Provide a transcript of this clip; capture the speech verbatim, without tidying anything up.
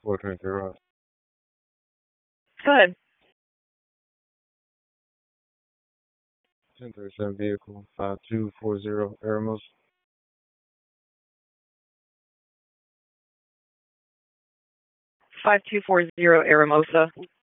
four twenty-three Ross. Go ahead. ten thirty-seven vehicle, five two four zero Eremos. five two four zero Aramosa.